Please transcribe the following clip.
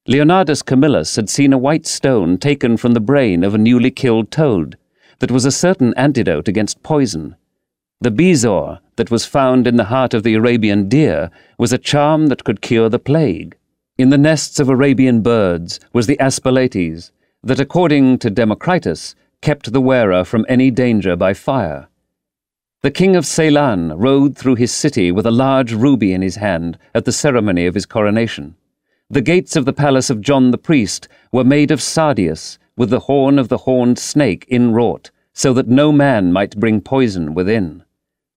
Leonardus Camillus had seen a white stone taken from the brain of a newly killed toad that was a certain antidote against poison. The bezoar that was found in the heart of the Arabian deer was a charm that could cure the plague. In the nests of Arabian birds was the asperletes that, according to Democritus, kept the wearer from any danger by fire. The king of Ceylon rode through his city with a large ruby in his hand at the ceremony of his coronation. The gates of the palace of John the priest were made of sardius, with the horn of the horned snake inwrought, so that no man might bring poison within.